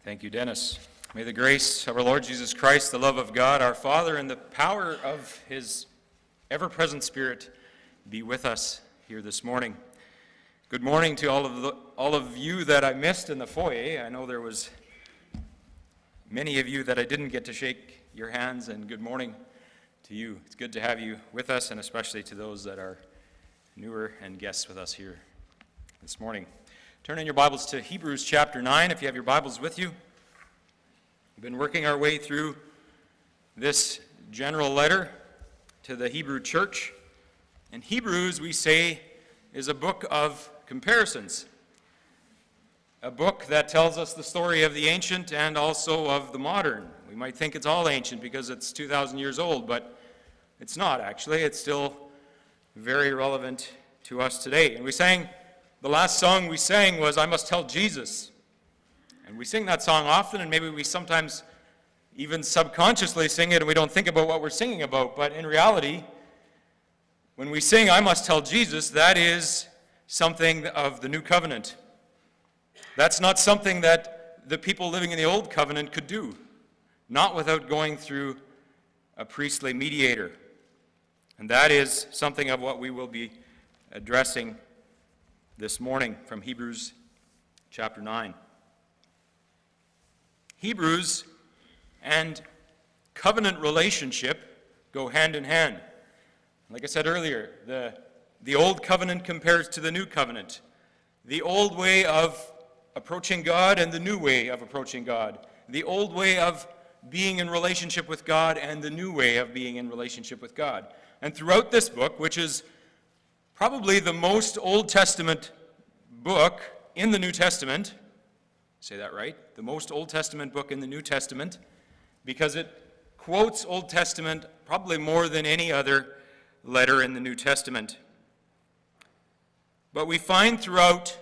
Thank you, Dennis. May the grace of our Lord Jesus Christ, the love of God, our Father, and the power of his ever-present Spirit be with us here this morning. Good morning to all of you that I missed in the foyer. I know there was many of you that I didn't get to shake your hands, and good morning to you. It's good to have you with us, and especially to those that are newer and guests with us here this morning. Turn in your Bibles to Hebrews chapter 9, if you have your Bibles with you. We've been working our way through this general letter to the Hebrew church. And Hebrews, we say, is a book of comparisons. A book that tells us the story of the ancient and also of the modern. We might think it's all ancient because it's 2,000 years old, but it's not actually. It's still very relevant to us today. And the last song we sang was, "I Must Tell Jesus." And we sing that song often, and maybe we sometimes even subconsciously sing it and we don't think about what we're singing about. But in reality, when we sing, "I Must Tell Jesus," that is something of the new covenant. That's not something that the people living in the old covenant could do, not without going through a priestly mediator. And that is something of what we will be addressing this morning from Hebrews chapter 9. Hebrews and covenant relationship go hand in hand. Like I said earlier, the old covenant compares to the new covenant. The old way of approaching God and the new way of approaching God. The old way of being in relationship with God and the new way of being in relationship with God. And throughout this book, which is probably the most Old Testament book in the New Testament, say that right, the most Old Testament book in the New Testament, because it quotes Old Testament probably more than any other letter in the New Testament. But we find throughout,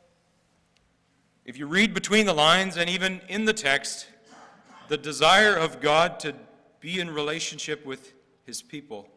if you read between the lines and even in the text, the desire of God to be in relationship with his people.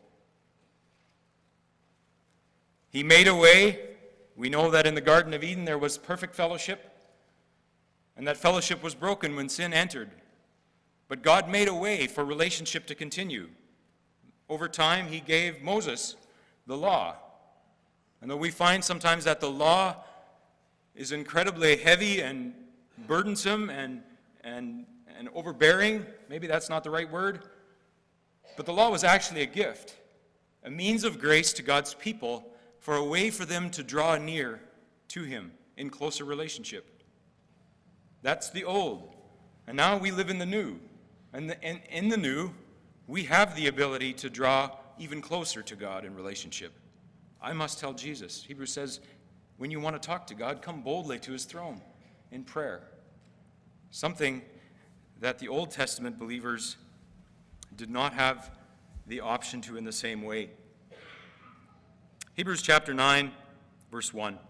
He made a way. We know that in the Garden of Eden there was perfect fellowship, and that fellowship was broken when sin entered. But God made a way for relationship to continue. Over time, he gave Moses the law. And though we find sometimes that the law is incredibly heavy and burdensome and overbearing, maybe that's not the right word, but the law was actually a gift, a means of grace to God's people, for a way for them to draw near to him in closer relationship. That's the old. And now we live in the new. And in the new, we have the ability to draw even closer to God in relationship. I must tell Jesus. Hebrews says, when you want to talk to God, come boldly to his throne in prayer. Something that the Old Testament believers did not have the option to in the same way. Hebrews chapter 9, verse 1.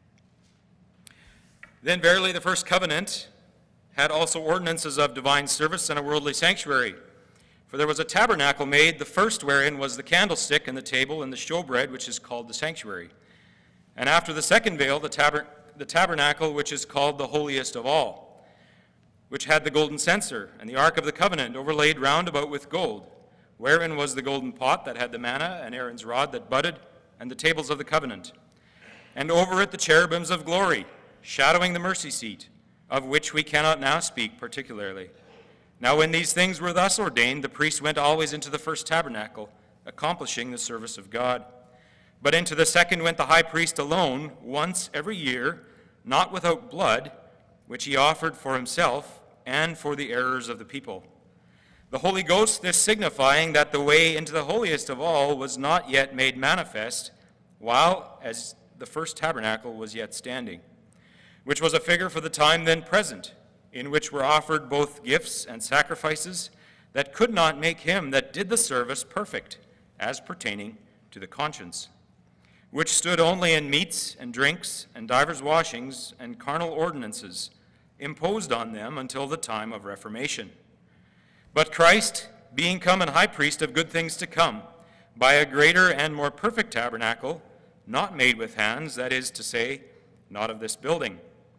Then verily the first covenant had also ordinances of divine service and a worldly sanctuary. For there was a tabernacle made, the first wherein was the candlestick and the table and the showbread, which is called the sanctuary. And after the second veil, the tabernacle, which is called the holiest of all, which had the golden censer and the ark of the covenant overlaid round about with gold, wherein was the golden pot that had the manna and Aaron's rod that budded, and the tables of the covenant. And over it the cherubims of glory, shadowing the mercy seat, of which we cannot now speak particularly. Now when these things were thus ordained, the priest went always into the first tabernacle, accomplishing the service of God. But into the second went the high priest alone, once every year, not without blood, which he offered for himself and for the errors of the people. The Holy Ghost, this signifying that the way into the holiest of all was not yet made manifest, while as the first tabernacle was yet standing, which was a figure for the time then present, in which were offered both gifts and sacrifices that could not make him that did the service perfect, as pertaining to the conscience, which stood only in meats and drinks and divers washings and carnal ordinances, imposed on them until the time of Reformation. But Christ, being come an high priest of good things to come, by a greater and more perfect tabernacle, not made with hands, that is to say, not of this building,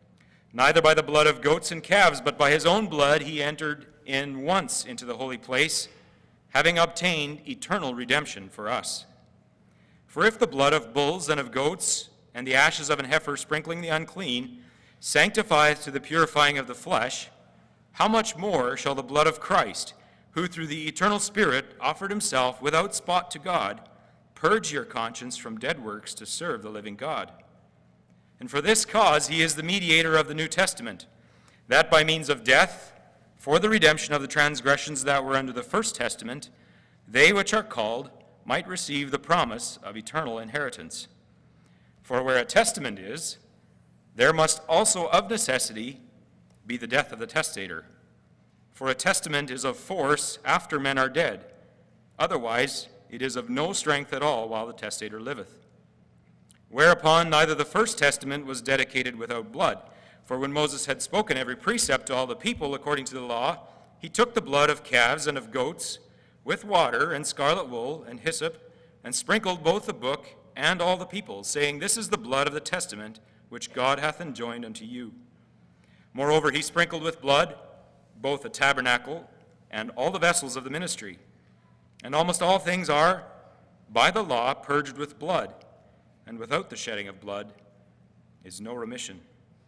neither by the blood of goats and calves, but by his own blood he entered in once into the holy place, having obtained eternal redemption for us. For if the blood of bulls and of goats and the ashes of an heifer sprinkling the unclean sanctifieth to the purifying of the flesh, how much more shall the blood of Christ, who through the eternal Spirit offered himself without spot to God, purge your conscience from dead works to serve the living God? And for this cause he is the mediator of the New Testament, that by means of death, for the redemption of the transgressions that were under the first testament, they which are called might receive the promise of eternal inheritance. For where a testament is, there must also of necessity be the death of the testator. For a testament is of force after men are dead. Otherwise it is of no strength at all while the testator liveth. Whereupon neither the first testament was dedicated without blood. For when Moses had spoken every precept to all the people according to the law, he took the blood of calves and of goats with water and scarlet wool and hyssop, and sprinkled both the book and all the people, saying, This is the blood of the testament which God hath enjoined unto you. Moreover, he sprinkled with blood both the tabernacle and all the vessels of the ministry. And almost all things are by the law purged with blood, and without the shedding of blood is no remission.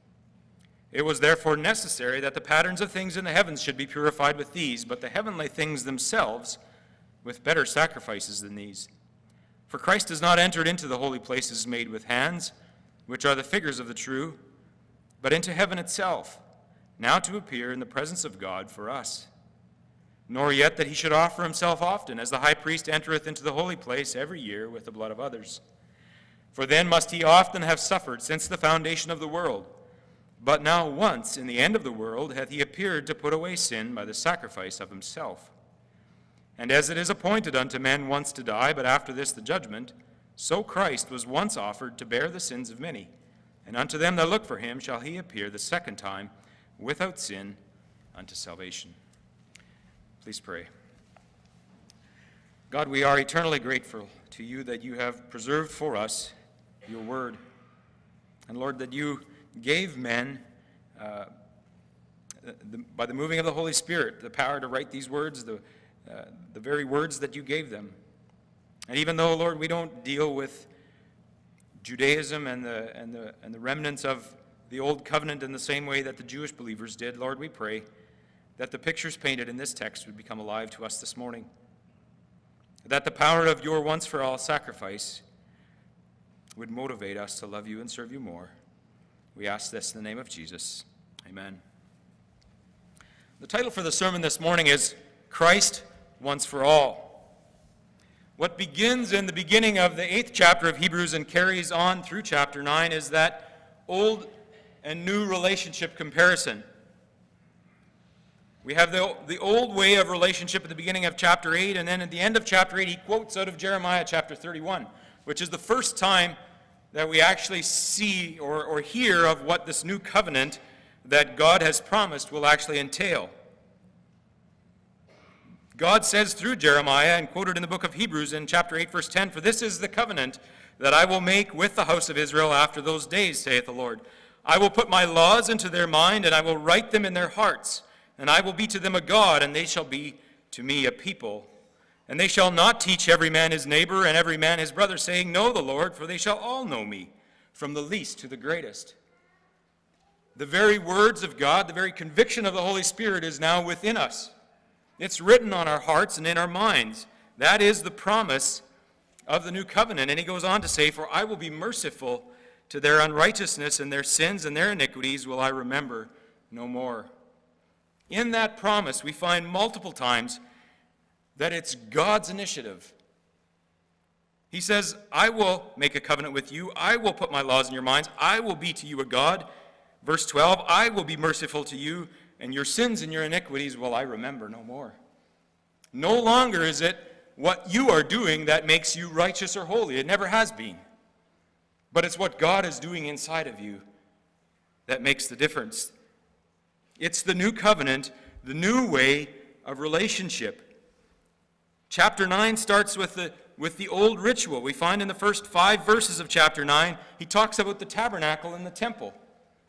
It was therefore necessary that the patterns of things in the heavens should be purified with these, but the heavenly things themselves with better sacrifices than these. For Christ has not entered into the holy places made with hands, which are the figures of the true, but into heaven itself, now to appear in the presence of God for us. Nor yet that he should offer himself often, as the high priest entereth into the holy place every year with the blood of others. For then must he often have suffered since the foundation of the world. But now once, in the end of the world, hath he appeared to put away sin by the sacrifice of himself. And as it is appointed unto men once to die, but after this the judgment, so Christ was once offered to bear the sins of many. And unto them that look for him shall he appear the second time without sin unto salvation. Please pray. God, we are eternally grateful to you that you have preserved for us your word. And Lord, that you gave men, by the moving of the Holy Spirit, the power to write these words, the very words that you gave them. And even though, Lord, we don't deal with Judaism and the remnants of the Old Covenant in the same way that the Jewish believers did, Lord, we pray that the pictures painted in this text would become alive to us this morning. That the power of your once-for-all sacrifice would motivate us to love you and serve you more. We ask this in the name of Jesus. Amen. The title for the sermon this morning is Christ Once for All. What begins in the beginning of the 8th chapter of Hebrews and carries on through chapter 9 is that old and new relationship comparison. We have the old way of relationship at the beginning of chapter 8, and then at the end of chapter 8 he quotes out of Jeremiah chapter 31, which is the first time that we actually see or hear of what this new covenant that God has promised will actually entail. God says through Jeremiah, and quoted in the book of Hebrews in chapter 8, verse 10, For this is the covenant that I will make with the house of Israel after those days, saith the Lord. I will put my laws into their mind, and I will write them in their hearts. And I will be to them a God, and they shall be to me a people. And they shall not teach every man his neighbor and every man his brother, saying, Know the Lord, for they shall all know me, from the least to the greatest. The very words of God, the very conviction of the Holy Spirit is now within us. It's written on our hearts and in our minds. That is the promise of the new covenant. And he goes on to say, For I will be merciful to their unrighteousness, and their sins and their iniquities will I remember no more. In that promise, we find multiple times that it's God's initiative. He says, I will make a covenant with you. I will put my laws in your minds. I will be to you a God. Verse 12, I will be merciful to you, and your sins and your iniquities will I remember no more. No longer is it what you are doing that makes you righteous or holy. It never has been. But it's what God is doing inside of you that makes the difference. It's the new covenant, the new way of relationship. Chapter 9 starts with the old ritual. We find in the first 5 verses of chapter 9, he talks about the tabernacle and the temple.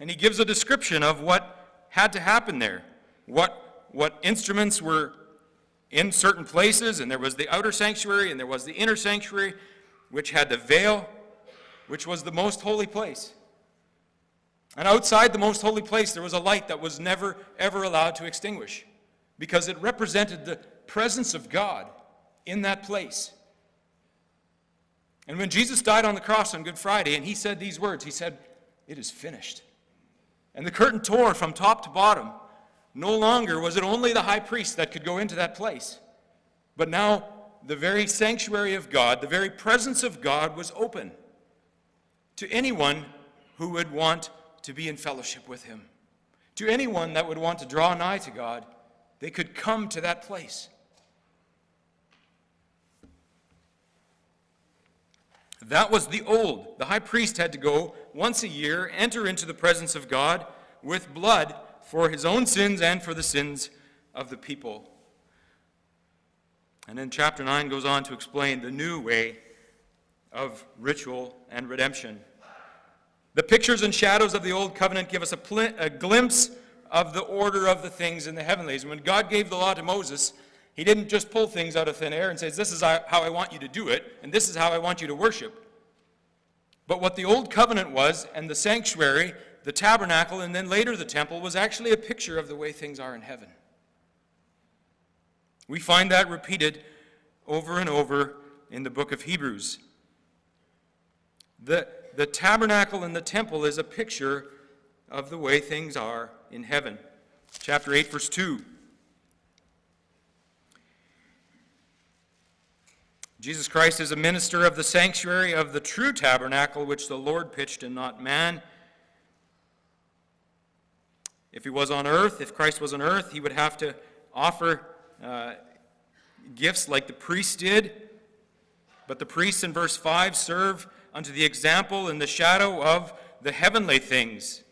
And he gives a description of what had to happen there, what instruments were in certain places, and there was the outer sanctuary, and there was the inner sanctuary, which had the veil, which was the most holy place. And outside the most holy place, there was a light that was never, ever allowed to extinguish, because it represented the presence of God in that place. And when Jesus died on the cross on Good Friday, and he said these words, he said, "It is finished." And the curtain tore from top to bottom. No longer was it only the high priest that could go into that place, but now the very sanctuary of God, the very presence of God was open to anyone who would want to be in fellowship with him. To anyone that would want to draw nigh to God, they could come to that place. That was the old. The high priest had to go once a year, enter into the presence of God with blood for his own sins and for the sins of the people. And then chapter 9 goes on to explain the new way of ritual and redemption. The pictures and shadows of the old covenant give us a glimpse of the order of the things in the heavenlies. When God gave the law to Moses, he didn't just pull things out of thin air and say, "This is how I want you to do it, and this is how I want you to worship." But what the old covenant was, and the sanctuary, the tabernacle, and then later the temple, was actually a picture of the way things are in heaven. We find that repeated over and over in the book of Hebrews. The tabernacle and the temple is a picture of the way things are in heaven. Chapter 8, verse 2. Jesus Christ is a minister of the sanctuary of the true tabernacle, which the Lord pitched and not man. If he was on earth, if Christ was on earth, he would have to offer gifts like the priests did. But the priests in verse 5 serve unto the example and the shadow of the heavenly things.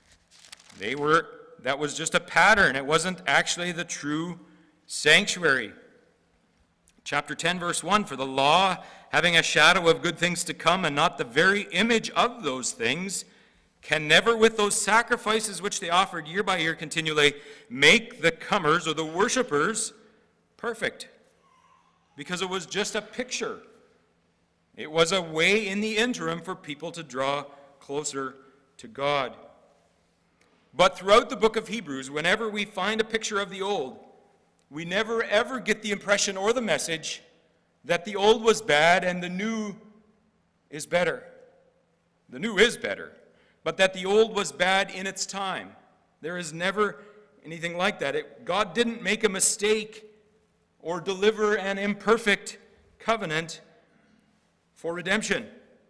That was just a pattern. It wasn't actually the true sanctuary. Chapter 10, verse 1, "For the law, having a shadow of good things to come, and not the very image of those things, can never with those sacrifices which they offered year by year continually make the comers," or the worshipers, "perfect." Because it was just a picture. It was a way in the interim for people to draw closer to God. But throughout the book of Hebrews, whenever we find a picture of the old, we never ever get the impression or the message that the old was bad and the new is better. The new is better, but that the old was bad in its time. There is never anything like that. God didn't make a mistake or deliver an imperfect covenant for redemption.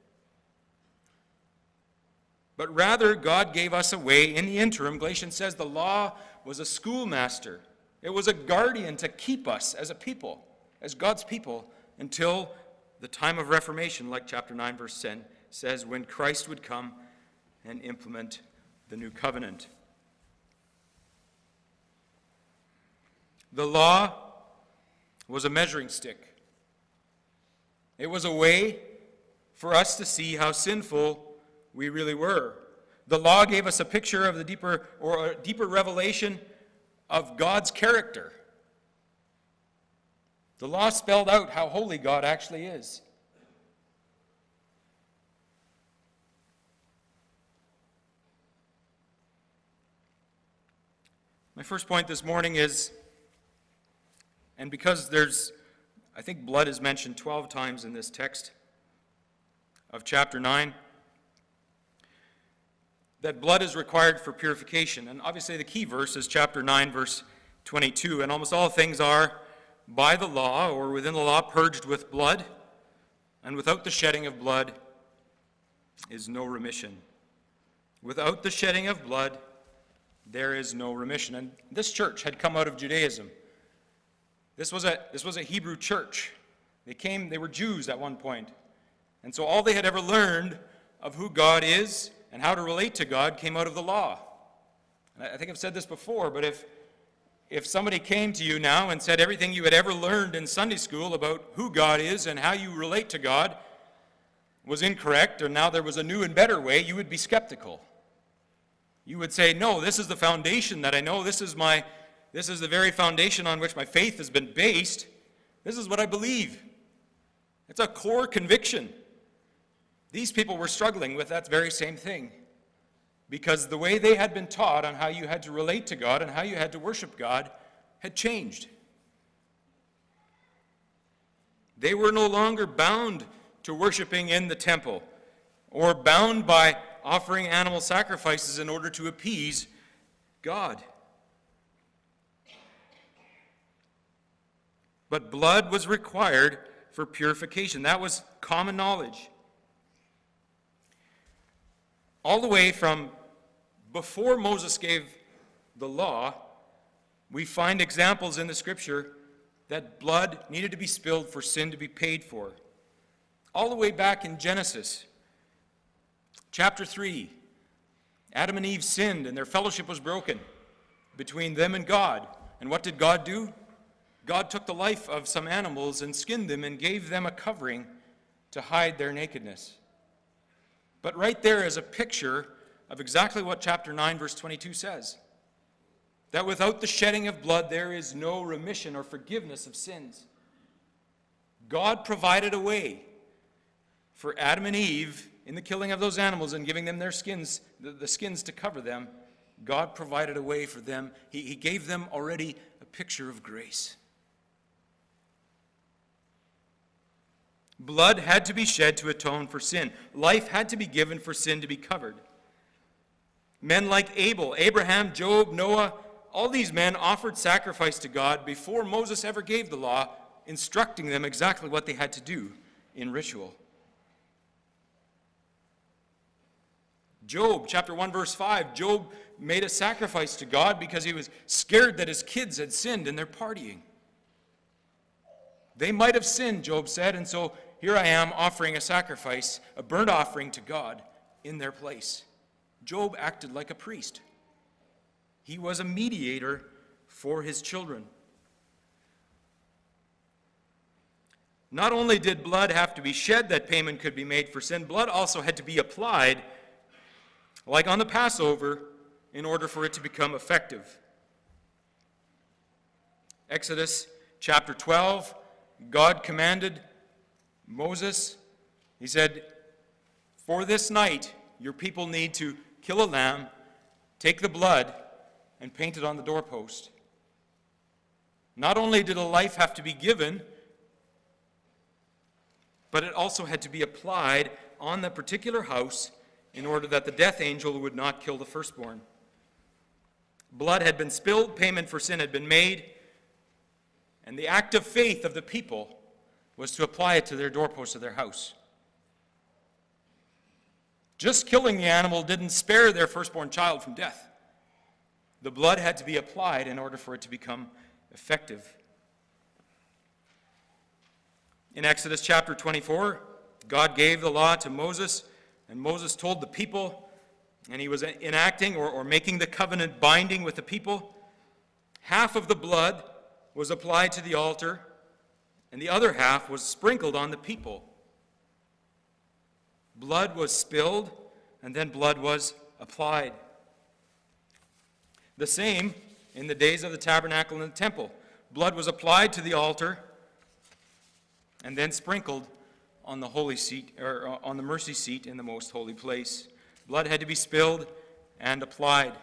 But rather, God gave us a way in the interim. Galatians says the law was a schoolmaster. It was a guardian to keep us as a people, as God's people, until the time of Reformation, like chapter 9, verse 10 says, when Christ would come and implement the new covenant. The law was a measuring stick. It was a way for us to see how sinful we really were. The law gave us a picture of the deeper revelation of God's character. The law spelled out how holy God actually is. My first point this morning is, and because I think blood is mentioned 12 times in this text of chapter 9, that blood is required for purification. And obviously the key verse is chapter 9, verse 22. And almost all things are, by the law or within the law, purged with blood. And without the shedding of blood is no remission. Without the shedding of blood, there is no remission. And this church had come out of Judaism. This was a Hebrew church. They were Jews at one point. And so all they had ever learned of who God is and how to relate to God came out of the law. And I think I've said this before, but if somebody came to you now and said everything you had ever learned in Sunday school about who God is and how you relate to God was incorrect, or now there was a new and better way, you would be skeptical. You would say, no, this is the foundation that I know. This is the very foundation on which my faith has been based. This is what I believe. It's a core conviction. These people were struggling with that very same thing, because the way they had been taught on how you had to relate to God and how you had to worship God had changed. They were no longer bound to worshiping in the temple or bound by offering animal sacrifices in order to appease God. But blood was required for purification. That was common knowledge. All the way from before Moses gave the law, we find examples in the Scripture that blood needed to be spilled for sin to be paid for. All the way back in Genesis, chapter 3, Adam and Eve sinned and their fellowship was broken between them and God. And what did God do? God took the life of some animals and skinned them and gave them a covering to hide their nakedness. But right there is a picture of exactly what chapter 9, verse 22 says. That without the shedding of blood, there is no remission or forgiveness of sins. God provided a way for Adam and Eve in the killing of those animals and giving them their skins, the skins to cover them. God provided a way for them. He gave them already a picture of grace. Blood had to be shed to atone for sin. Life had to be given for sin to be covered. Men like Abel, Abraham, Job, Noah, all these men offered sacrifice to God before Moses ever gave the law, instructing them exactly what they had to do in ritual. Job, chapter 1, verse 5, Job made a sacrifice to God because he was scared that his kids had sinned in their partying. They might have sinned, Job said, and so here I am offering a sacrifice, a burnt offering to God in their place. Job acted like a priest. He was a mediator for his children. Not only did blood have to be shed that payment could be made for sin, blood also had to be applied, like on the Passover, in order for it to become effective. Exodus chapter 12, God commanded Moses, he said, "For this night your people need to kill a lamb, take the blood, and paint it on the doorpost." Not only did a life have to be given, but it also had to be applied on the particular house in order that the death angel would not kill the firstborn. Blood had been spilled, payment for sin had been made, and the act of faith of the people was to apply it to their doorposts of their house. Just killing the animal didn't spare their firstborn child from death. The blood had to be applied in order for it to become effective. In Exodus chapter 24, God gave the law to Moses, and Moses told the people, and he was enacting or making the covenant binding with the people. Half of the blood was applied to the altar, and the other half was sprinkled on the people. Blood was spilled, and then blood was applied. The same in the days of the tabernacle and the temple. Blood was applied to the altar and then sprinkled on the holy seat, or on the mercy seat in the most holy place. Blood had to be spilled and applied.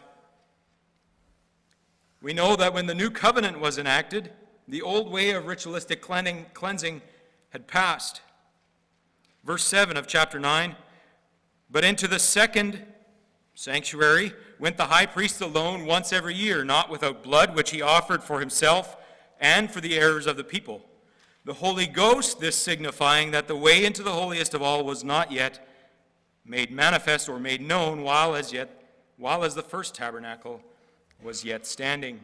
We know that when the new covenant was enacted, the old way of ritualistic cleansing had passed. Verse 7 of chapter 9, "But into the second sanctuary went the high priest alone once every year, not without blood, which he offered for himself and for the errors of the people. The Holy Ghost, this signifying that the way into the holiest of all was not yet made manifest or made known, while as the first tabernacle was yet standing."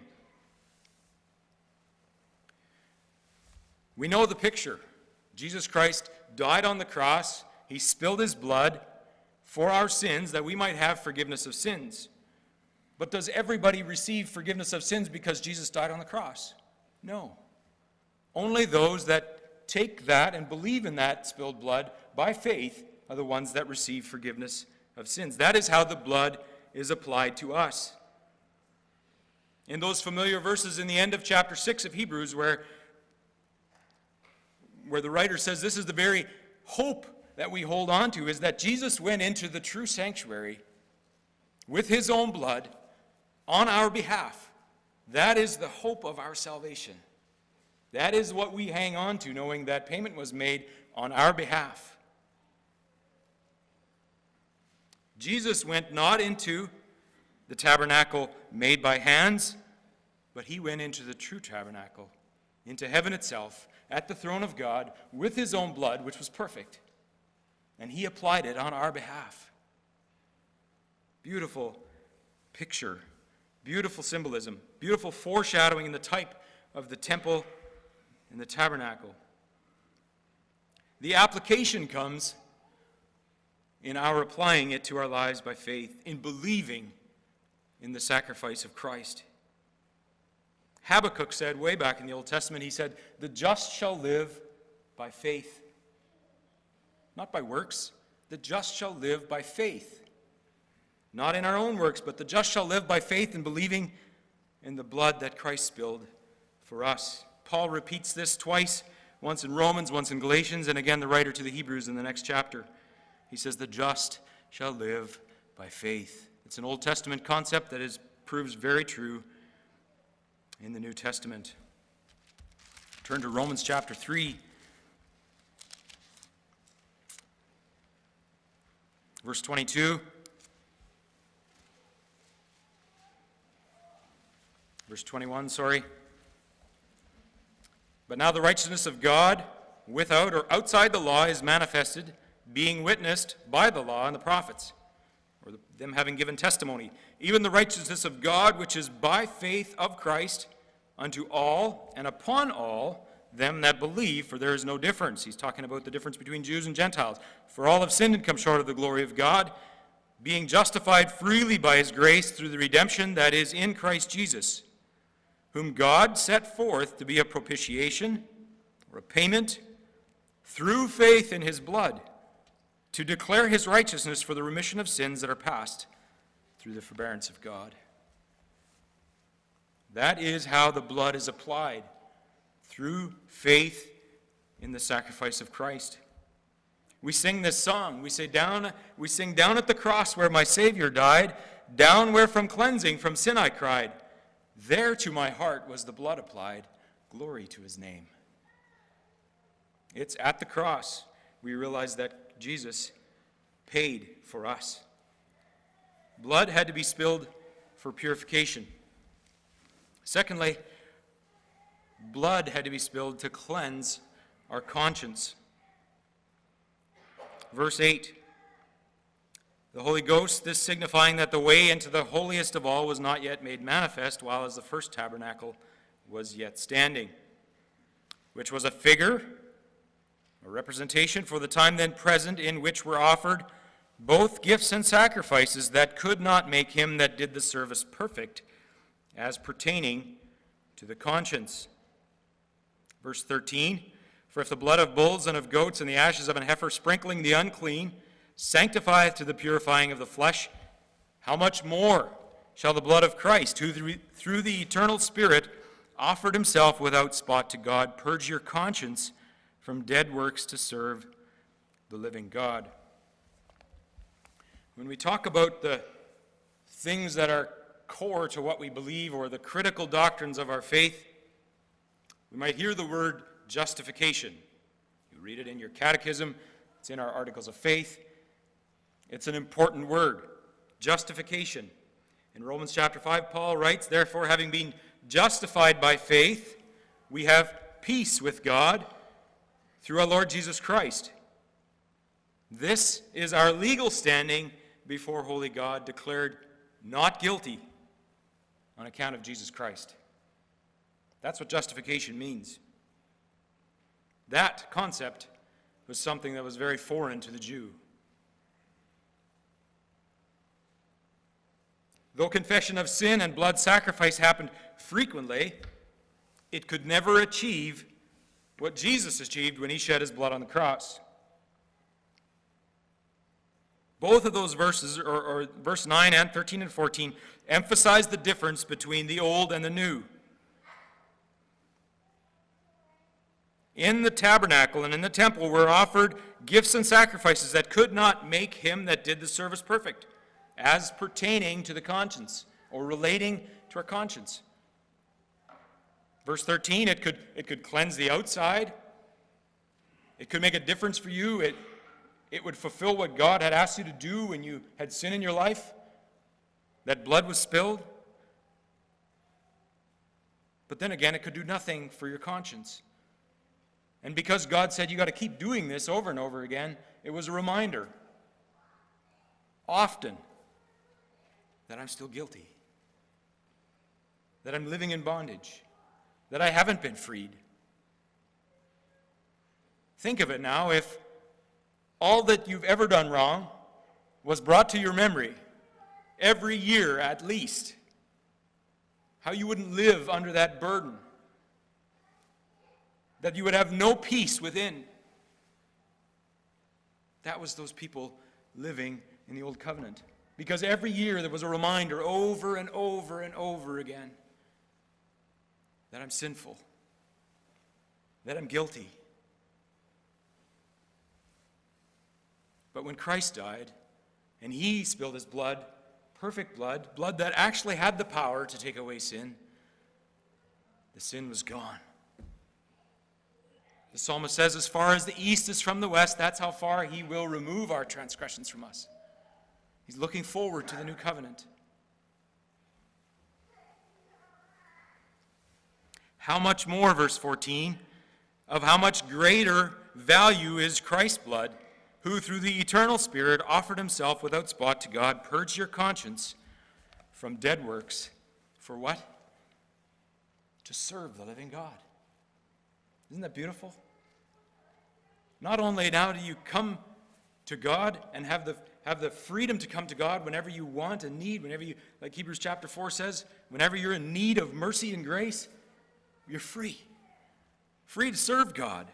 We know the picture. Jesus Christ died on the cross. He spilled his blood for our sins that we might have forgiveness of sins. But does everybody receive forgiveness of sins because Jesus died on the cross? No. Only those that take that and believe in that spilled blood by faith are the ones that receive forgiveness of sins. That is how the blood is applied to us. In those familiar verses in the end of chapter 6 of Hebrews where the writer says this is the very hope that we hold on to, is that Jesus went into the true sanctuary with his own blood on our behalf. That is the hope of our salvation. That is what we hang on to, knowing that payment was made on our behalf. Jesus went not into the tabernacle made by hands, but he went into the true tabernacle, into heaven itself, at the throne of God, with his own blood, which was perfect. And he applied it on our behalf. Beautiful picture, beautiful symbolism, beautiful foreshadowing in the type of the temple and the tabernacle. The application comes in our applying it to our lives by faith, in believing in the sacrifice of Christ. Habakkuk said way back in the Old Testament, he said, "The just shall live by faith." Not by works. The just shall live by faith. Not in our own works, but the just shall live by faith in believing in the blood that Christ spilled for us. Paul repeats this twice, once in Romans, once in Galatians, and again the writer to the Hebrews in the next chapter. He says, "The just shall live by faith." It's an Old Testament concept that proves very true in the New Testament. Turn to Romans chapter 3. Verse 22. Verse 21, sorry. "But now the righteousness of God without or outside the law is manifested, being witnessed by the law and the prophets, or them having given testimony, even the righteousness of God, which is by faith of Christ, unto all and upon all them that believe, for there is no difference." He's talking about the difference between Jews and Gentiles. "For all have sinned and come short of the glory of God, being justified freely by his grace through the redemption that is in Christ Jesus, whom God set forth to be a propitiation, or a payment, through faith in his blood, to declare his righteousness for the remission of sins that are past through the forbearance of God." That is how the blood is applied, through faith in the sacrifice of Christ. We sing this song. We sing, "Down at the cross where my Savior died, down where from cleansing from sin I cried. There to my heart was the blood applied, glory to his name." It's at the cross we realize that Jesus paid for us. Blood had to be spilled for purification. Secondly, blood had to be spilled to cleanse our conscience. Verse 8, "The Holy Ghost, this signifying that the way into the holiest of all was not yet made manifest, while as the first tabernacle was yet standing, which was a figure, a representation for the time then present, in which were offered both gifts and sacrifices that could not make him that did the service perfect, as pertaining to the conscience." Verse 13, "For if the blood of bulls and of goats and the ashes of an heifer sprinkling the unclean sanctifieth to the purifying of the flesh, how much more shall the blood of Christ, who through the eternal Spirit offered himself without spot to God, purge your conscience from dead works to serve the living God." When we talk about the things that are core to what we believe, or the critical doctrines of our faith, we might hear the word justification. You read it in your catechism, it's in our articles of faith. It's an important word, justification. In Romans chapter 5, Paul writes, "Therefore, having been justified by faith, we have peace with God through our Lord Jesus Christ." This is our legal standing before holy God, declared not guilty on account of Jesus Christ. That's what justification means. That concept was something that was very foreign to the Jew. Though confession of sin and blood sacrifice happened frequently, it could never achieve what Jesus achieved when he shed his blood on the cross. Both of those verses, or verse 9 and 13 and 14, emphasize the difference between the old and the new. In the tabernacle and in the temple were offered gifts and sacrifices that could not make him that did the service perfect, as pertaining to the conscience, or relating to our conscience. Verse 13, it could cleanse the outside. It could make a difference for you. It would fulfill what God had asked you to do when you had sin in your life, that blood was spilled. But then again, it could do nothing for your conscience. And because God said you got to keep doing this over and over again, it was a reminder, often, that I'm still guilty, that I'm living in bondage, that I haven't been freed. Think of it now, if all that you've ever done wrong was brought to your memory every year at least, how you wouldn't live under that burden, that you would have no peace within. That was those people living in the Old Covenant. Because every year there was a reminder over and over and over again that I'm sinful, that I'm guilty. But when Christ died, and he spilled his blood, perfect blood, blood that actually had the power to take away sin, the sin was gone. The psalmist says, as far as the east is from the west, that's how far he will remove our transgressions from us. He's looking forward to the new covenant. How much more, verse 14, of how much greater value is Christ's blood, who through the eternal Spirit offered himself without spot to God. Purge your conscience from dead works. For what? To serve the living God. Isn't that beautiful? Not only now do you come to God and have the freedom to come to God whenever you want and need, whenever you, like Hebrews chapter 4 says, whenever you're in need of mercy and grace, you're free. Free to serve God.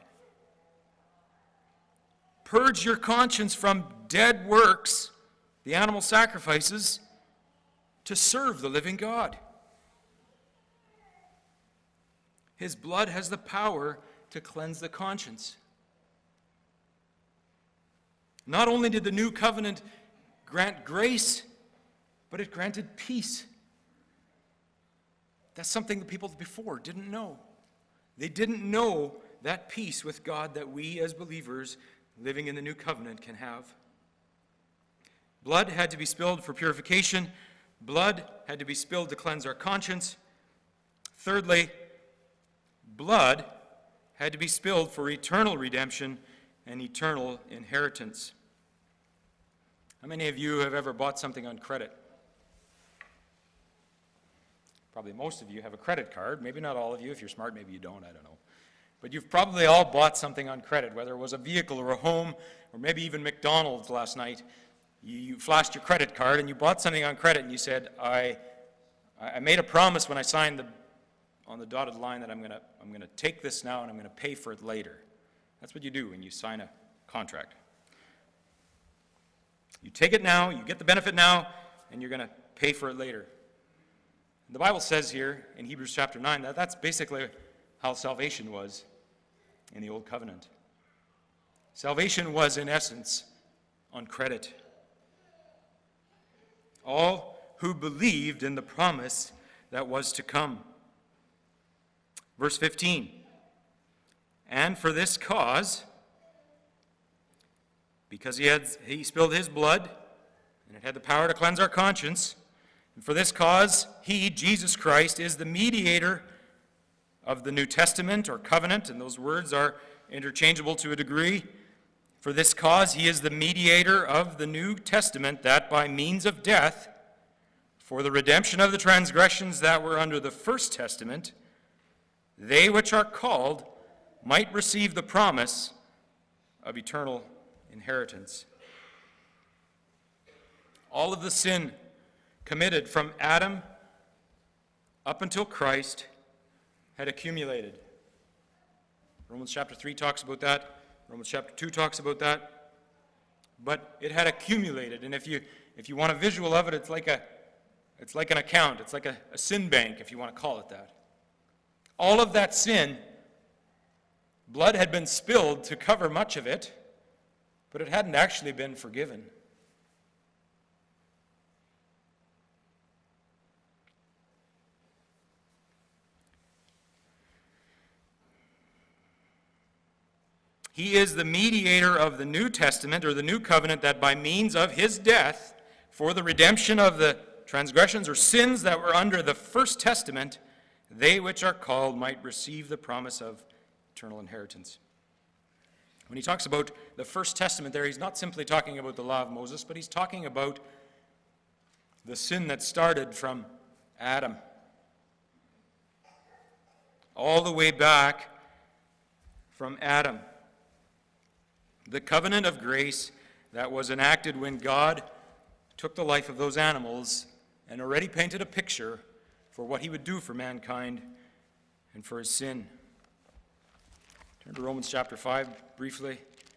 Purge your conscience from dead works, the animal sacrifices, to serve the living God. His blood has the power to cleanse the conscience. Not only did the new covenant grant grace, but it granted peace. That's something the people before didn't know. They didn't know that peace with God that we as believers living in the new covenant can have. Blood had to be spilled for purification. Blood had to be spilled to cleanse our conscience. Thirdly, blood had to be spilled for eternal redemption and eternal inheritance. How many of you have ever bought something on credit? Probably most of you have a credit card. Maybe not all of you. If you're smart, maybe you don't. I don't know. But you've probably all bought something on credit, whether it was a vehicle or a home, or maybe even McDonald's last night. You flashed your credit card and you bought something on credit and you said, I made a promise when I signed on the dotted line that I'm going to take this now and I'm going to pay for it later. That's what you do when you sign a contract. You take it now, you get the benefit now, and you're going to pay for it later. The Bible says here in Hebrews chapter 9 that that's basically how salvation was in the Old Covenant. Salvation was, in essence, on credit. All who believed in the promise that was to come. Verse 15, and for this cause, because he spilled his blood, and it had the power to cleanse our conscience, and for this cause, he, Jesus Christ, is the mediator of the New Testament or covenant, and those words are interchangeable to a degree. For this cause, he is the mediator of the New Testament, that by means of death, for the redemption of the transgressions that were under the First Testament, they which are called might receive the promise of eternal inheritance. All of the sin committed from Adam up until Christ had accumulated. Romans chapter 3 talks about that. Romans chapter 2 talks about that. but it had accumulated. And if you want a visual of it, it's like an account. It's like a sin bank, if you want to call it that. All of that sin, blood had been spilled to cover much of it, but it hadn't actually been forgiven. He is the mediator of the New Testament, or the New Covenant, that by means of his death, for the redemption of the transgressions or sins that were under the First Testament, they which are called might receive the promise of eternal inheritance. When he talks about the First Testament there, he's not simply talking about the law of Moses, but he's talking about the sin that started from Adam, all the way back from Adam. The covenant of grace that was enacted when God took the life of those animals and already painted a picture for what he would do for mankind and for his sin. Turn to Romans chapter 5 briefly.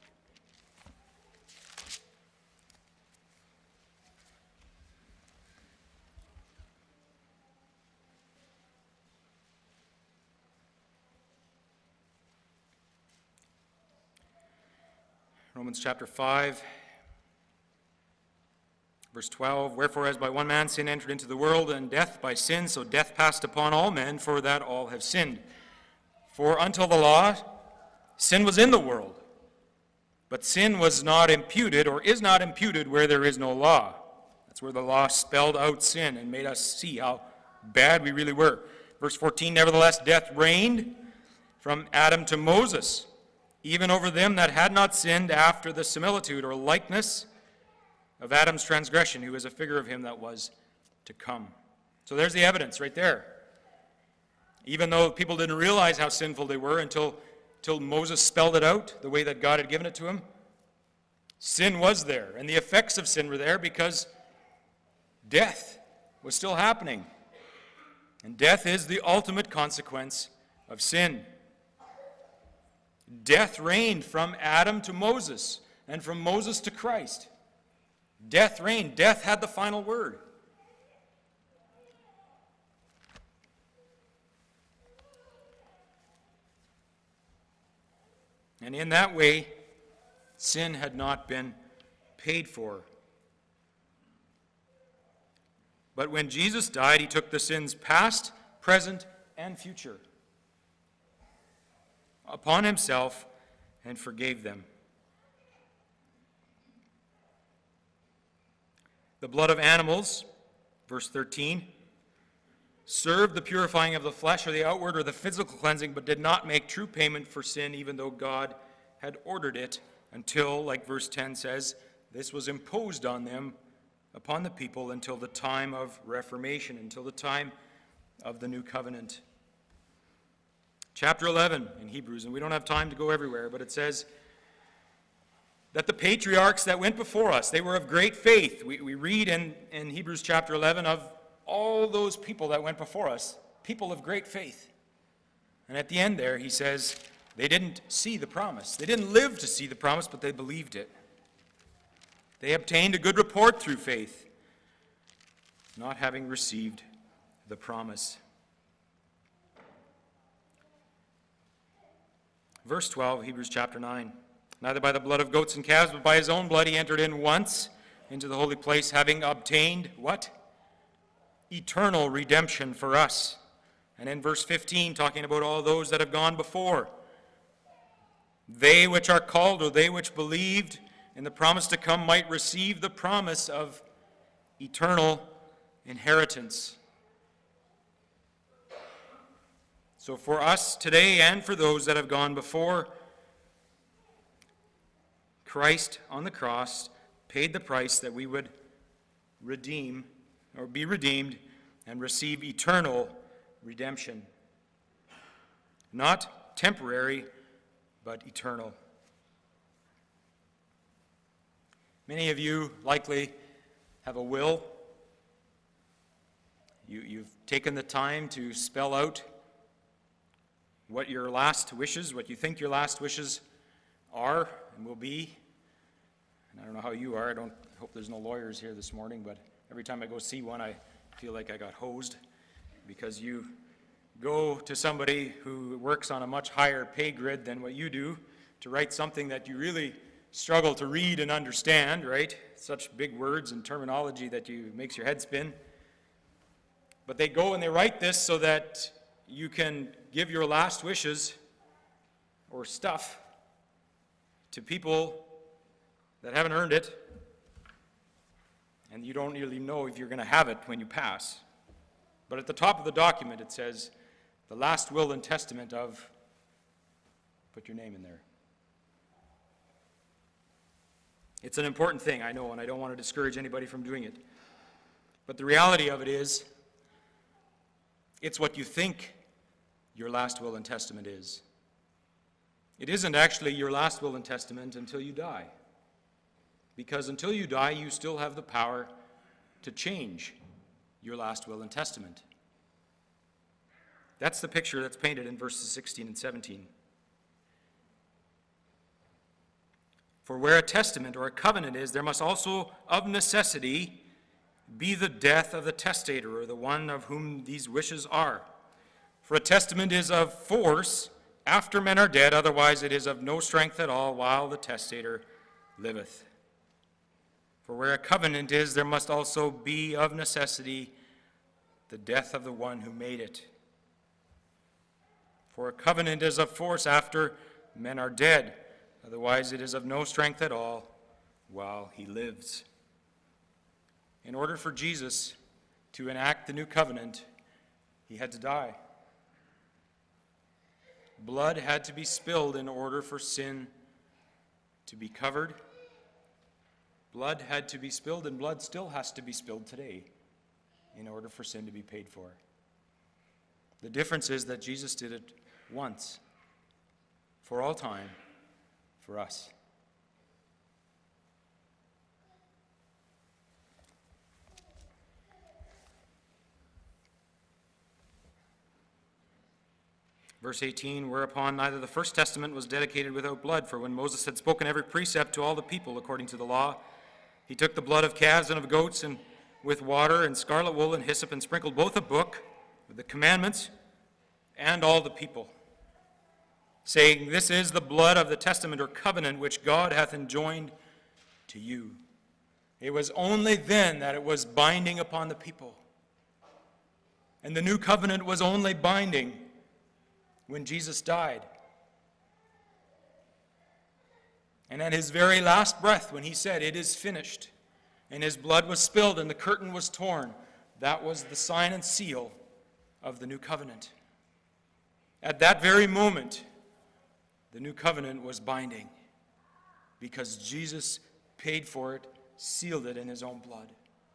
Romans chapter 5, verse 12, wherefore as by one man sin entered into the world, and death by sin, so death passed upon all men, for that all have sinned. For until the law, sin was in the world, but sin was not imputed, or is not imputed, where there is no law. That's where the law spelled out sin and made us see how bad we really were. Verse 14, nevertheless death reigned from Adam to Moses, even over them that had not sinned after the similitude or likeness of Adam's transgression, who is a figure of him that was to come. So there's the evidence right there. Even though people didn't realize how sinful they were until Moses spelled it out the way that God had given it to him, sin was there. And the effects of sin were there because death was still happening. And death is the ultimate consequence of sin. Death reigned from Adam to Moses, and from Moses to Christ. Death reigned. Death had the final word. And in that way, sin had not been paid for. But when Jesus died, he took the sins past, present, and future upon himself and forgave them. The blood of animals, verse 13, served the purifying of the flesh, or the outward or the physical cleansing, but did not make true payment for sin, even though God had ordered it, until, like verse 10 says, this was imposed on them, upon the people, until the time of Reformation, until the time of the new covenant. Chapter 11 in Hebrews, and we don't have time to go everywhere, but it says that the patriarchs that went before us, they were of great faith. We read in Hebrews chapter 11 of all those people that went before us, people of great faith. And at the end there, he says, they didn't see the promise. They didn't live to see the promise, but they believed it. They obtained a good report through faith, not having received the promise. Verse 12, Hebrews chapter 9. Neither by the blood of goats and calves, but by his own blood he entered in once into the holy place, having obtained what? Eternal redemption for us. And in verse 15, talking about all those that have gone before. They which are called, or they which believed in the promise to come, might receive the promise of eternal inheritance. So for us today and for those that have gone before, Christ on the cross paid the price that we would redeem, or be redeemed, and receive eternal redemption. Not temporary, but eternal. Many of you likely have a will. You've taken the time to spell out what your last wishes, what you think your last wishes are and will be. And I don't know how you are. I hope there's no lawyers here this morning, but every time I go see one, I feel like I got hosed, because you go to somebody who works on a much higher pay grid than what you do to write something that you really struggle to read and understand, right? Such big words and terminology that makes your head spin. But they go and they write this so that you can give your last wishes or stuff to people that haven't earned it, and you don't really know if you're going to have it when you pass. But at the top of the document it says, the last will and testament of, put your name in there. It's an important thing, I know, and I don't want to discourage anybody from doing it. But the reality of it is, it's what you think your last will and testament is. It isn't actually your last will and testament until you die. Because until you die, you still have the power to change your last will and testament. That's the picture that's painted in verses 16 and 17. For where a testament or a covenant is, there must also of necessity be the death of the testator, or the one of whom these wishes are. For a testament is of force after men are dead, otherwise it is of no strength at all while the testator liveth. For where a covenant is, there must also be of necessity the death of the one who made it. For a covenant is of force after men are dead, otherwise it is of no strength at all while he lives. In order for Jesus to enact the new covenant, he had to die. Blood had to be spilled in order for sin to be covered. Blood had to be spilled, and blood still has to be spilled today in order for sin to be paid for. The difference is that Jesus did it once, for all time, for us. Verse 18, whereupon neither the first testament was dedicated without blood, for when Moses had spoken every precept to all the people according to the law, he took the blood of calves and of goats, and with water and scarlet wool and hyssop, and sprinkled both a book with the commandments and all the people, saying, this is the blood of the testament or covenant which God hath enjoined to you. It was only then that it was binding upon the people. And the new covenant was only binding when Jesus died. And at his very last breath, when he said, it is finished, and his blood was spilled and the curtain was torn, that was the sign and seal of the new covenant. At that very moment, the new covenant was binding, because Jesus paid for it, sealed it in his own blood.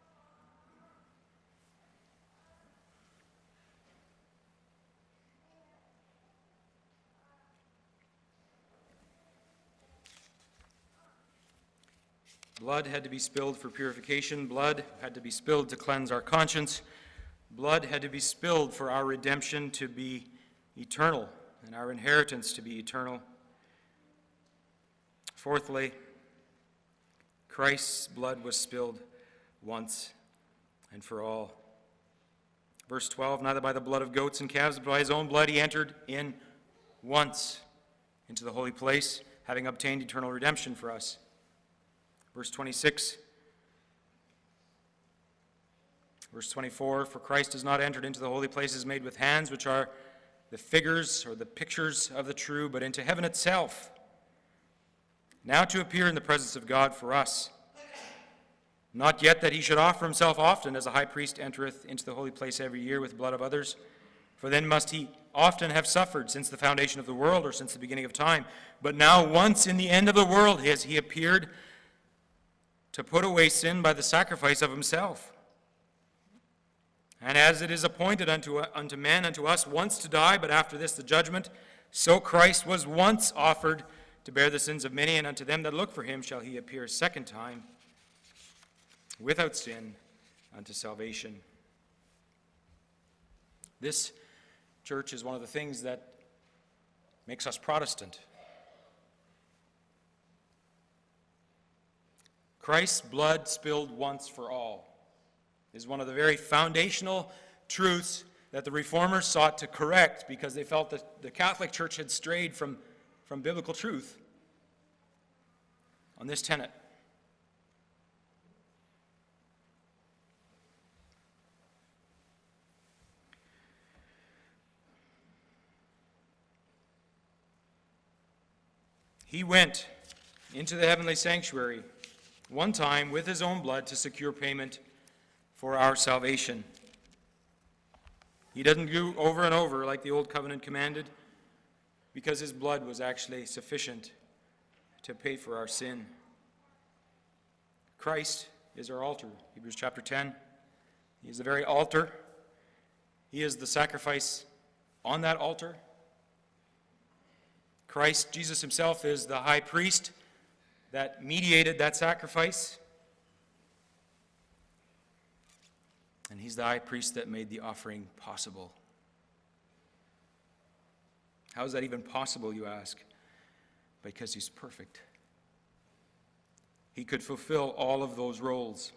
Blood had to be spilled for purification. Blood had to be spilled to cleanse our conscience. Blood had to be spilled for our redemption to be eternal and our inheritance to be eternal. Fourthly, Christ's blood was spilled once and for all. Verse 12, neither by the blood of goats and calves, but by his own blood he entered in once into the holy place, having obtained eternal redemption for us. Verse 26, verse 24, for Christ has not entered into the holy places made with hands, which are the figures or the pictures of the true, but into heaven itself, now to appear in the presence of God for us. Not yet that he should offer himself often, as a high priest entereth into the holy place every year with blood of others, for then must he often have suffered since the foundation of the world, or since the beginning of time. But now once in the end of the world has he appeared to put away sin by the sacrifice of himself. And as it is appointed unto men, unto us, once to die, but after this the judgment, so Christ was once offered to bear the sins of many, and unto them that look for him shall he appear a second time, without sin, unto salvation. This, church, is one of the things that makes us Protestant. Christ's blood spilled once for all is one of the very foundational truths that the Reformers sought to correct because they felt that the Catholic Church had strayed from biblical truth on this tenet. He went into the heavenly sanctuary one time with his own blood to secure payment for our salvation. He doesn't do over and over like the Old Covenant commanded, because his blood was actually sufficient to pay for our sin. Christ is our altar. Hebrews chapter 10. He is the very altar. He is the sacrifice on that altar. Christ, Jesus himself, is the high priest that mediated that sacrifice. And he's the high priest that made the offering possible. How is that even possible, you ask? Because he's perfect. He could fulfill all of those roles.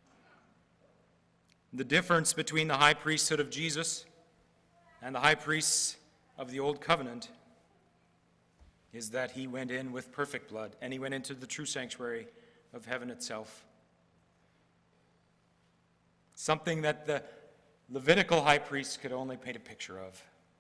The difference between the high priesthood of Jesus and the high priests of the Old Covenant is that he went in with perfect blood, and he went into the true sanctuary of heaven itself. Something that the Levitical high priest could only paint a picture of.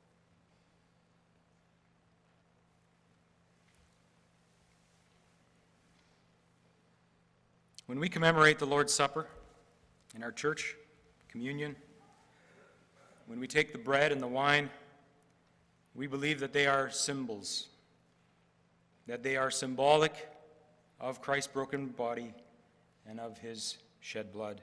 When we commemorate the Lord's Supper in our church, communion, when we take the bread and the wine, we believe that they are symbols, that they are symbolic of Christ's broken body and of his shed blood.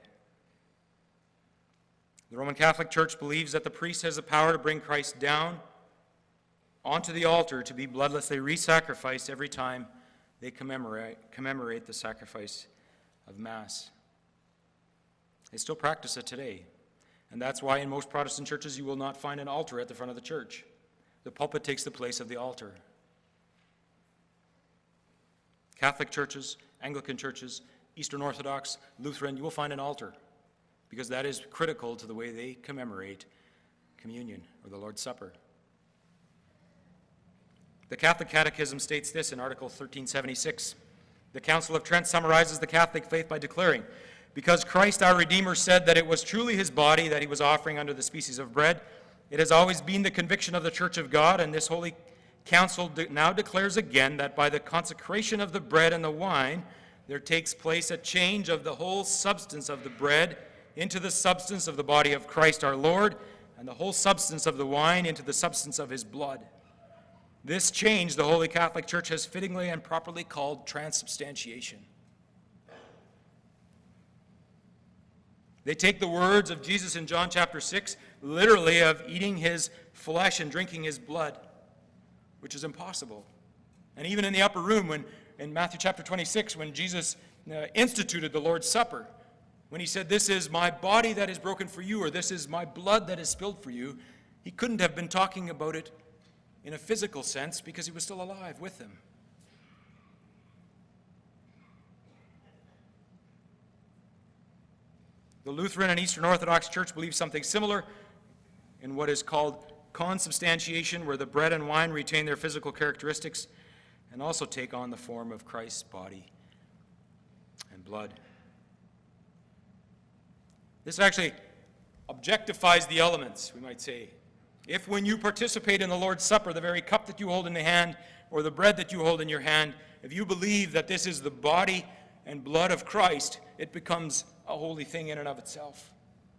The Roman Catholic Church believes that the priest has the power to bring Christ down onto the altar to be bloodlessly re-sacrificed every time they commemorate the sacrifice of Mass. They still practice it today, and that's why in most Protestant churches you will not find an altar at the front of the church. The pulpit takes the place of the altar. Catholic churches, Anglican churches, Eastern Orthodox, Lutheran, you will find an altar, because that is critical to the way they commemorate communion or the Lord's Supper. The Catholic Catechism states this in Article 1376. The Council of Trent summarizes the Catholic faith by declaring, because Christ our Redeemer said that it was truly his body that he was offering under the species of bread, it has always been the conviction of the Church of God, and this Holy Council now declares again that by the consecration of the bread and the wine, there takes place a change of the whole substance of the bread into the substance of the body of Christ our Lord, and the whole substance of the wine into the substance of his blood. This change the Holy Catholic Church has fittingly and properly called transubstantiation. They take the words of Jesus in John chapter 6 literally of eating his flesh and drinking his blood, which is impossible. And even in the upper room, in Matthew chapter 26, when Jesus instituted the Lord's Supper, when he said, "This is my body that is broken for you," or "This is my blood that is spilled for you," he couldn't have been talking about it in a physical sense because he was still alive with them. The Lutheran and Eastern Orthodox Church believe something similar in what is called consubstantiation, where the bread and wine retain their physical characteristics and also take on the form of Christ's body and blood. This actually objectifies the elements, we might say. If when you participate in the Lord's Supper, the very cup that you hold in the hand or the bread that you hold in your hand, if you believe that this is the body and blood of Christ, it becomes a holy thing in and of itself.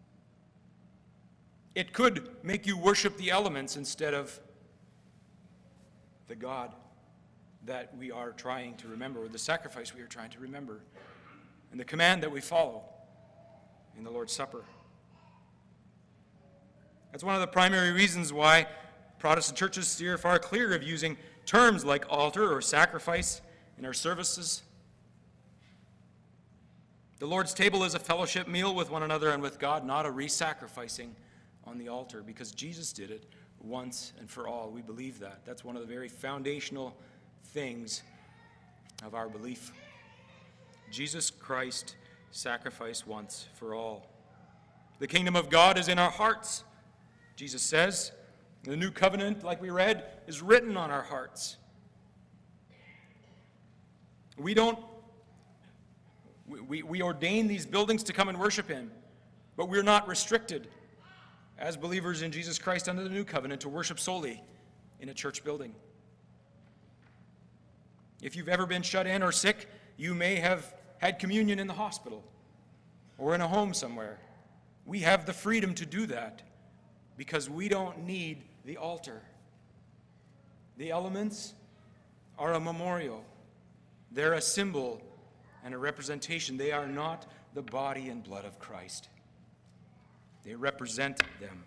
It could make you worship the elements instead of the God that we are trying to remember, or the sacrifice we are trying to remember, and the command that we follow in the Lord's Supper. That's one of the primary reasons why Protestant churches steer far clear of using terms like altar or sacrifice in our services. The Lord's table is a fellowship meal with one another and with God, not a re-sacrificing on the altar, because Jesus did it once and for all. We believe that. That's one of the very foundational things of our belief. Jesus Christ sacrificed once for all. The kingdom of God is in our hearts, Jesus says. The new covenant, like we read, is written on our hearts. We ordain these buildings to come and worship in, but we're not restricted as believers in Jesus Christ under the new covenant to worship solely in a church building. If you've ever been shut in or sick, you may have had communion in the hospital or in a home somewhere. We have the freedom to do that because we don't need the altar. The elements are a memorial. They're a symbol and a representation. They are not the body and blood of Christ. They represent them.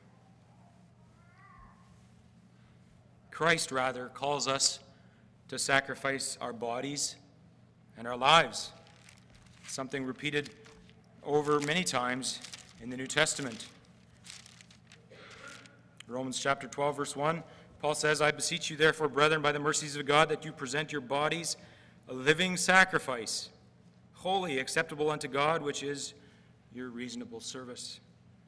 Christ, rather, calls us to sacrifice our bodies and our lives, something repeated over many times in the New Testament. Romans chapter 12, verse 1, Paul says, I beseech you therefore, brethren, by the mercies of God, that you present your bodies a living sacrifice, holy, acceptable unto God, which is your reasonable service.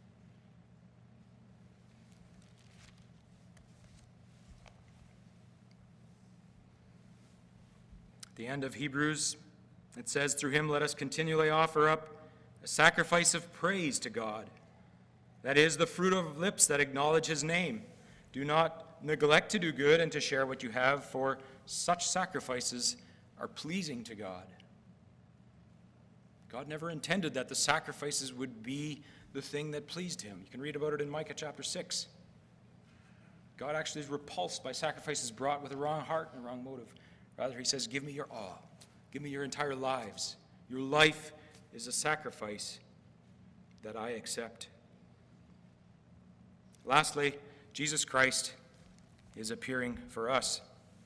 At the end of Hebrews, it says, through him let us continually offer up a sacrifice of praise to God. That is the fruit of lips that acknowledge his name. Do not neglect to do good and to share what you have, for such sacrifices are pleasing to God. God never intended that the sacrifices would be the thing that pleased him. You can read about it in Micah chapter 6. God actually is repulsed by sacrifices brought with a wrong heart and a wrong motive. Rather, he says, give me your all. Give me your entire lives. Your life is a sacrifice that I accept. Lastly, Jesus Christ is appearing for us.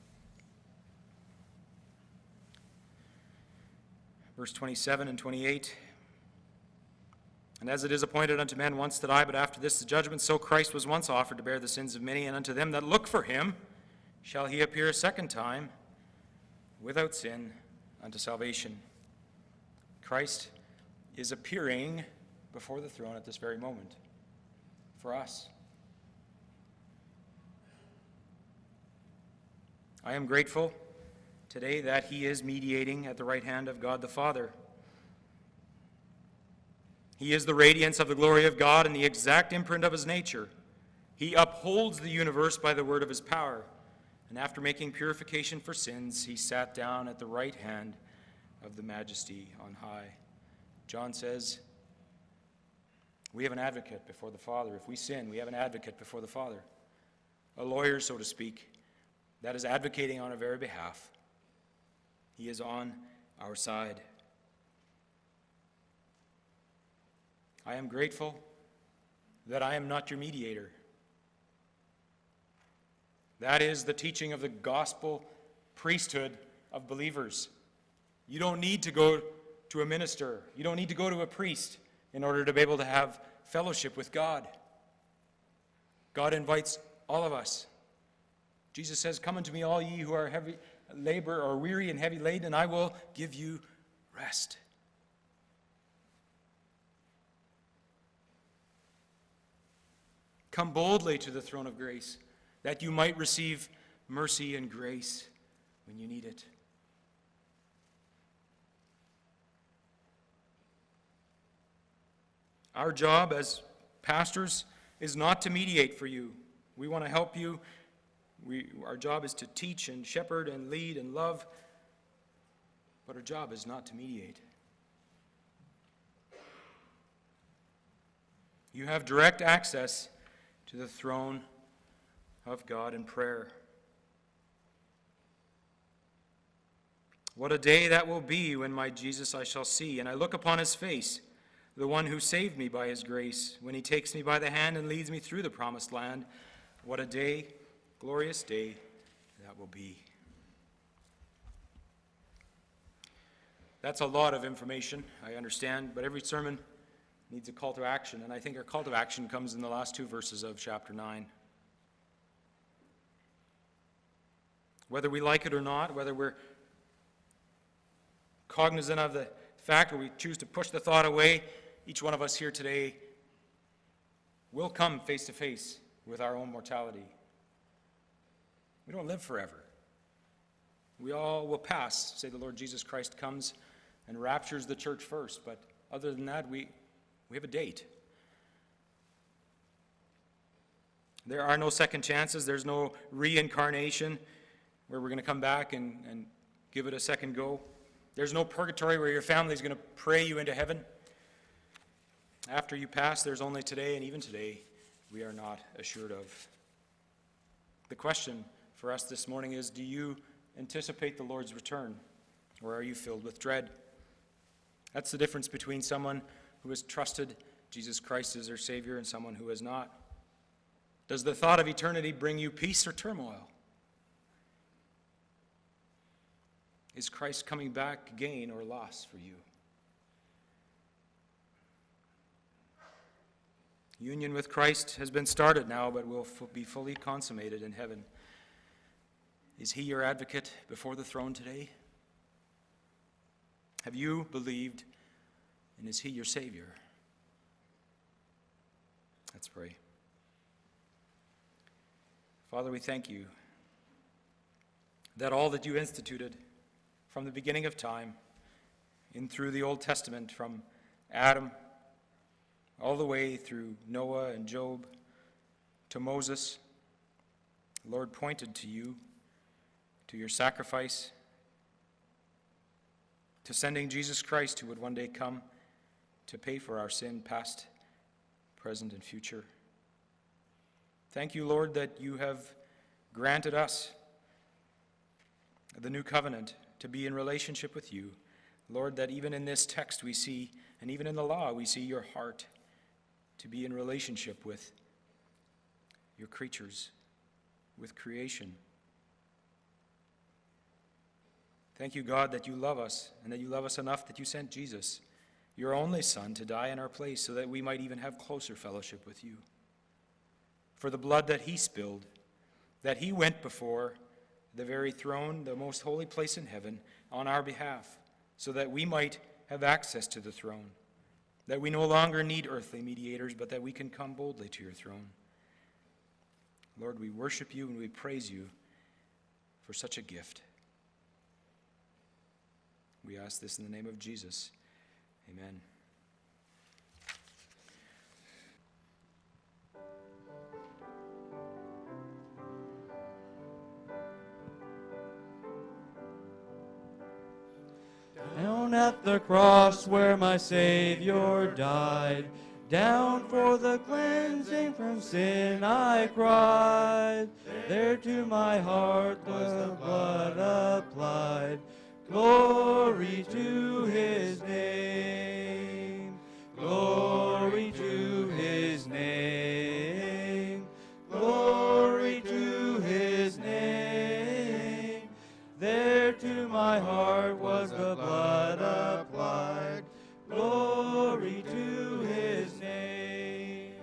Verse 27 and 28. And as it is appointed unto men once to die, but after this the judgment, so Christ was once offered to bear the sins of many, and unto them that look for him shall he appear a second time, without sin, unto salvation. Christ is appearing before the throne at this very moment for us. I am grateful today that he is mediating at the right hand of God the Father. He is the radiance of the glory of God and the exact imprint of his nature. He upholds the universe by the word of his power. And after making purification for sins, he sat down at the right hand of the majesty on high. John says, we have an advocate before the Father. If we sin, we have an advocate before the Father. A lawyer, so to speak, that is advocating on our very behalf. He is on our side. I am grateful that I am not your mediator. That is the teaching of the gospel priesthood of believers. You don't need to go to a minister. You don't need to go to a priest in order to be able to have fellowship with God. God invites all of us. Jesus says, come unto me all ye who are heavy labor or weary and heavy laden, and I will give you rest. Come boldly to the throne of grace, that you might receive mercy and grace when you need it. Our job as pastors is not to mediate for you. We want to help you. Our job is to teach and shepherd and lead and love, but our job is not to mediate. You have direct access to the throne of God in prayer. What a day that will be when my Jesus I shall see, and I look upon his face, the one who saved me by his grace, when he takes me by the hand and leads me through the promised land. What a day, glorious day that will be. That's a lot of information, I understand, but every sermon needs a call to action, and I think our call to action comes in the last two verses of chapter 9. Whether we like it or not, whether we're cognizant of the fact or we choose to push the thought away, each one of us here today will come face to face with our own mortality. We don't live forever. We all will pass. Say the Lord Jesus Christ comes and raptures the church first, but other than that, we have a date. There are no second chances. There's no reincarnation where we're going to come back and give it a second go. There's no purgatory where your family is going to pray you into heaven. After you pass, there's only today, and even today, we are not assured of. The question for us this morning is, do you anticipate the Lord's return, or are you filled with dread? That's the difference between someone who has trusted Jesus Christ as their Savior and someone who has not. Does the thought of eternity bring you peace or turmoil? Is Christ coming back gain or loss for you? Union with Christ has been started now, but will be fully consummated in heaven. Is he your advocate before the throne today? Have you believed, and is he your Savior? Let's pray. Father, we thank you that all that you instituted from the beginning of time, in through the Old Testament, from Adam all the way through Noah and Job to Moses, Lord, pointed to you, to your sacrifice, to sending Jesus Christ, who would one day come to pay for our sin, past, present, and future. Thank you, Lord, that you have granted us the new covenant to be in relationship with you. Lord, that even in this text we see, and even in the law, we see your heart to be in relationship with your creatures, with creation. Thank you, God, that you love us, and that you love us enough that you sent Jesus, your only Son, to die in our place so that we might even have closer fellowship with you. For the blood that he spilled, that he went before the very throne, the most holy place in heaven, on our behalf, so that we might have access to the throne, that we no longer need earthly mediators, but that we can come boldly to your throne. Lord, we worship you and we praise you for such a gift. We ask this in the name of Jesus. Amen. Down at the cross where my Savior died, down for the cleansing from sin I cried. There to my heart was the blood applied. Glory to his name. Glory to his name. Glory to his name. There to my heart was the blood applied. Glory to his name.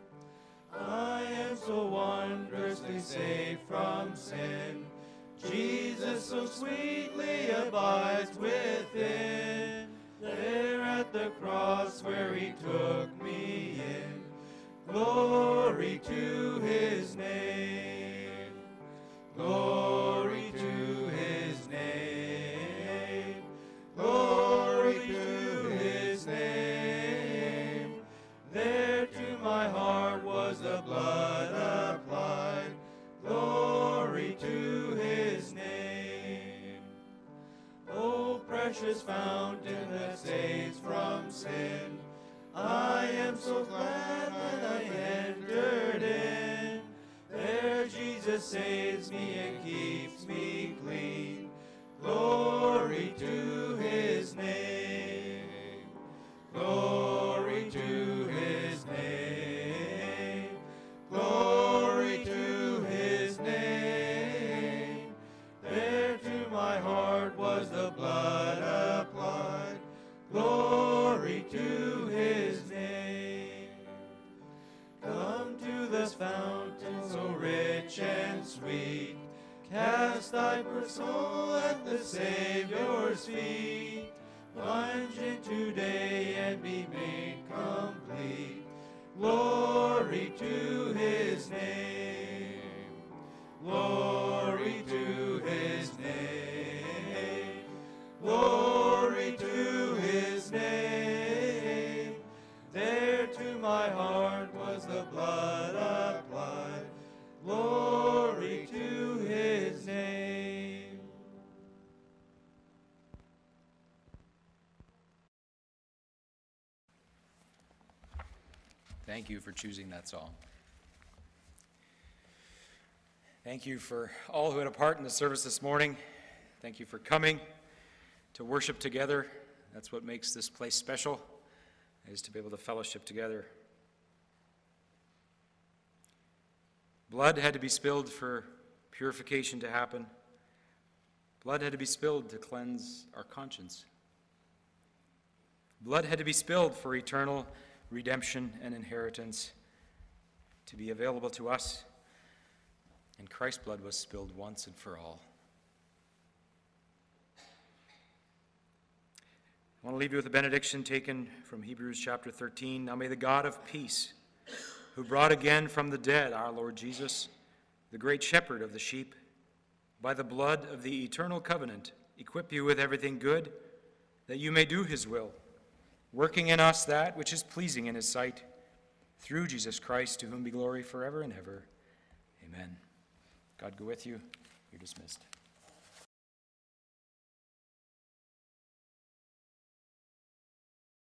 I am so wondrously saved from sin. Jesus so sweetly abides within. There at the cross where he took me in. Glory to his name. Glory to his name. Glory to his name. There to my heart was the blood applied. Glory to his name. O precious fountain that saves from sin, I am so glad that I entered in. There Jesus saves me and keeps me clean. Glory to his name. Glory to his name. Glory to his name. There to my heart was the blood applied. Glory to his name. Come to this fountain so rich and sweet. Cast thy poor soul at the Savior's feet. plunge into day and be made complete. Glory to his name. Glory to his name. Glory to his name. There to my heart was the blood applied. Glory to his name. Thank you for choosing that song. Thank you for all who had a part in the service this morning. Thank you for coming to worship together. That's what makes this place special, is to be able to fellowship together. Blood had to be spilled for purification to happen. Blood had to be spilled to cleanse our conscience. Blood had to be spilled for eternal redemption and inheritance to be available to us. And Christ's blood was spilled once and for all. I want to leave you with a benediction taken from Hebrews chapter 13. Now may the God of peace, who brought again from the dead our Lord Jesus, the great shepherd of the sheep, by the blood of the eternal covenant, equip you with everything good, that you may do his will, working in us that which is pleasing in his sight, through Jesus Christ, to whom be glory forever and ever. Amen. God go with you. You're dismissed.